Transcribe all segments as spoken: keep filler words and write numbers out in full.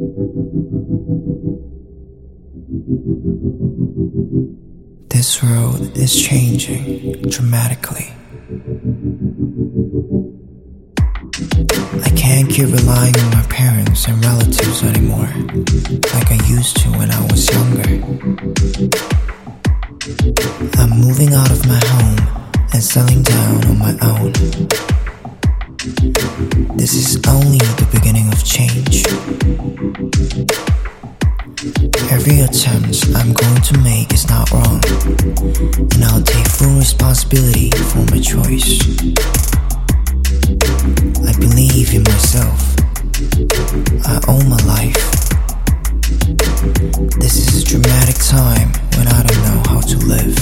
This road is changing dramatically. I can't keep relying on my parents and relatives anymore, like I used to when I was younger. I'm moving out of my home and settling down on my own. This is only the beginning of change. Every attempt I'm going to make is not wrong, and I'll take full responsibility for my choice. I believe in myself. I own my life. This is a dramatic time when I don't know how to live.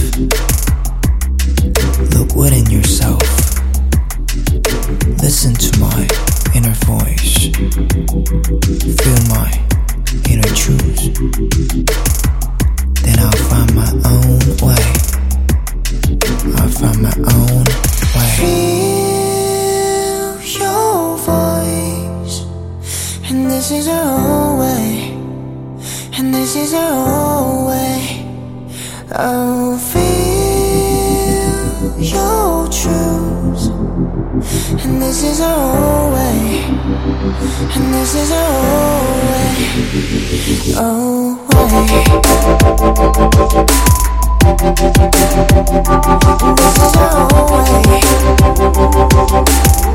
Look within yourself. Listen to my inner voice. Feel my inner truth. Then I'll find my own way. I'll find my own way. Feel your voice, and this is our own way, and this is our own way. Oh, feel your truth, and this is our own way, and this is our own way. Oh, way. And this is our own way.